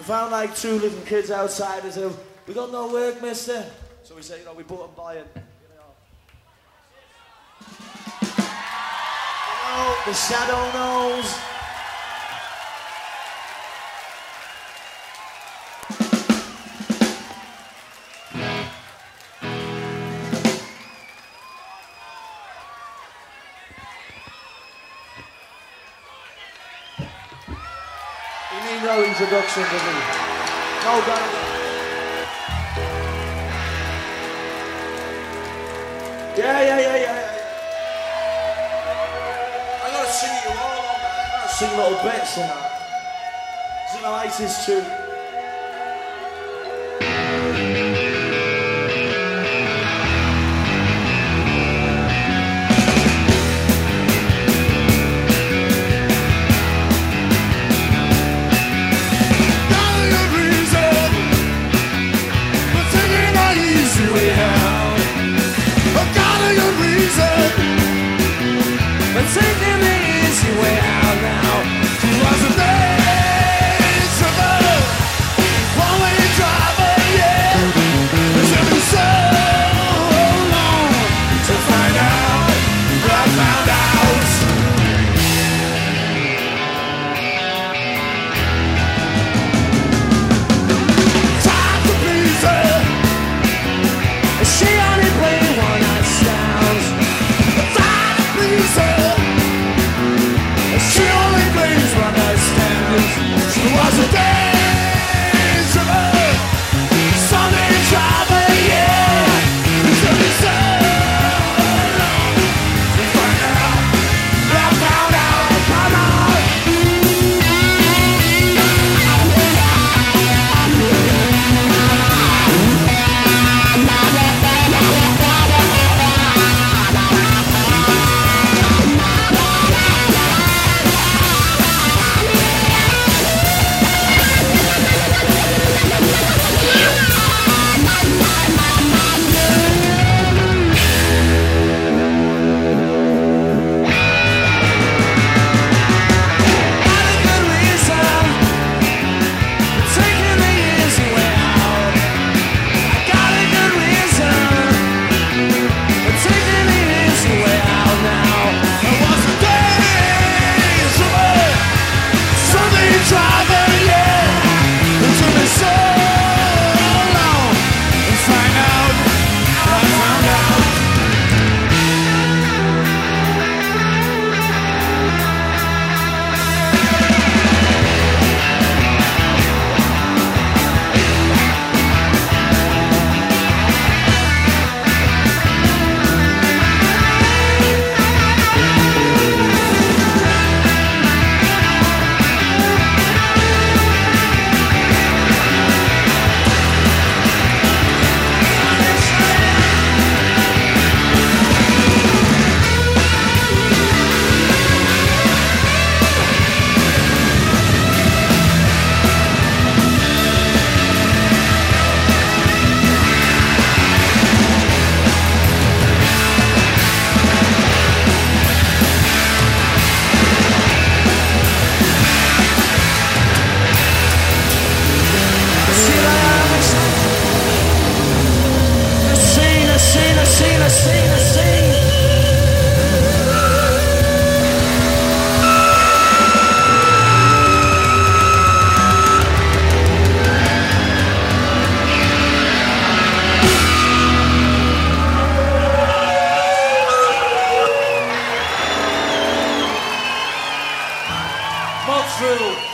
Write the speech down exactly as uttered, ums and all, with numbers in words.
found like two little kids outside and said, "We got no work, mister." So we said, you know, we put them by and, you know. You know, the shadow knows. You need no introduction to me. No, guys. Yeah, yeah, yeah, yeah, yeah. I gotta sing you all on that. I gotta sing little bits and that. It's an Oasis tune. Taking the easy way out now. Was a days of a one-way driver, yeah. It's been so long to find out what I found out. Time to please her. She only played one-night stands. Time to please her. She only plays one night standards. She was a days of her Sunday driver, yeah. It took me so long to find out. But I found out, found out. Through.